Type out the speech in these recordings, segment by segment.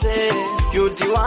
you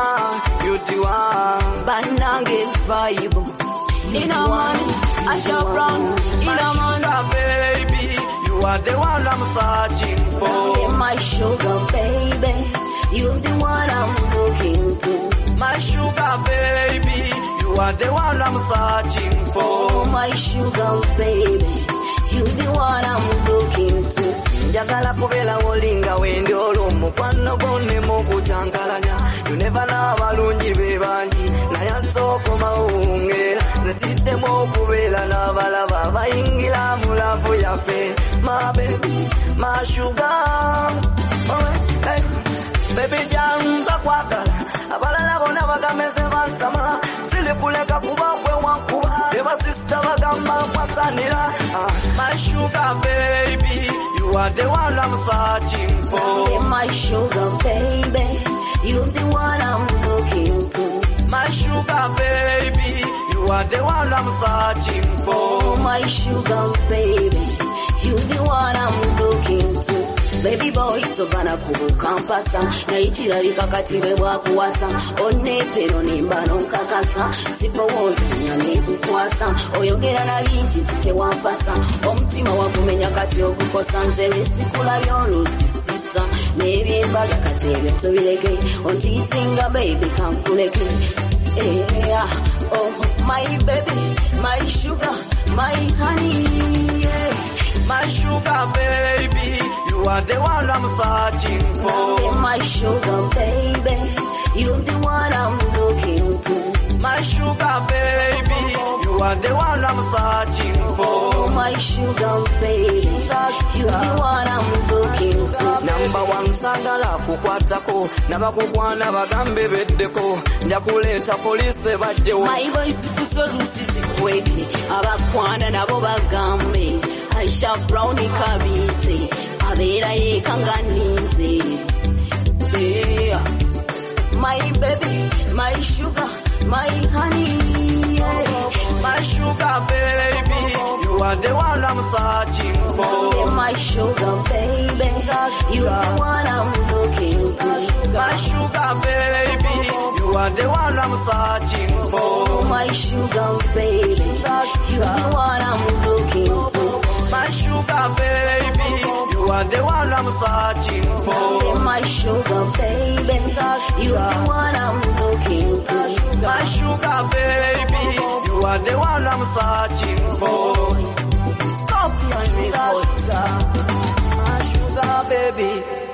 the one. Banange vibe. In a man, Asha Brown. In a man, baby, you are the one I'm searching for. My sugar baby, you the one I'm looking to. My sugar baby, you are the one I'm searching for. My sugar baby, you the one I'm looking to. Njagala kubela wolinga wendi olumu kwano gone mukujangalanya. You never know balungi bebanji naye nsoko mawungera zetidde mu kubela n'abalaba bayingira mu lavu yaffe. My baby, my sugar, oh, hey. Baby janza kwagala abalala bona bagameze bantama silikuleka kuba kwe wankuba eba sister bagamba kwasanira. My sugar baby, you are the one I'm searching for. My sugar baby, you the one I'm looking to. My sugar baby, you are the one I'm searching for. My sugar baby, you the one I'm looking to. Baby boy tobana kubukampasa na ichiralika katibe bwakuwasa onepero nimbano nkakasa sipowooza nyame kukwasa oyogera na bingi tewampasa omutima wakumenya kati okukosa nze bisikula by'olusisisa n'ebyembaga kati ebyo tobireke ontiitinga baby kankuleke. Yeah, oh my baby, my sugar, my honey, yeah. My sugar baby, you are the one I'm searching for. My sugar baby, you the one I'm looking to. My sugar baby, you are the one I'm searching for. My sugar baby, you the one I'm looking to. Number one sagala kukwatako nabakukwana bagambe beddeko njakuleta police bajjewo. My voice kusolusi zikwege abakwana nabo bagambe Aisha Brown kabite abera yekanganize. Yeah, my baby, my sugar, my honey, yeah. My sugar baby, you are the one I'm searching for. My sugar baby, you the one I'm looking to. My sugar baby, you are the one I'm searching for. My sugar baby, you the one I'm looking to. My sugar baby, you are the one I'm searching for. My sugar baby, you the one I'm looking to. My sugar baby, you are the one I'm searching for. Scorpion records. My sugar baby.